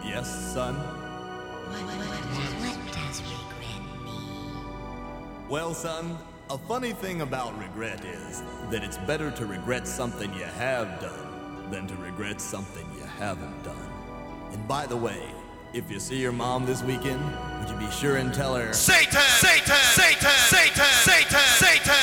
Yes, son? What does regret mean? Well, son, a funny thing about regret is that it's better to regret something you have done than to regret something you haven't done. And by the way, if you see your mom this weekend, would you be sure and tell her, Satan! Satan! Satan! Satan! Satan! Satan!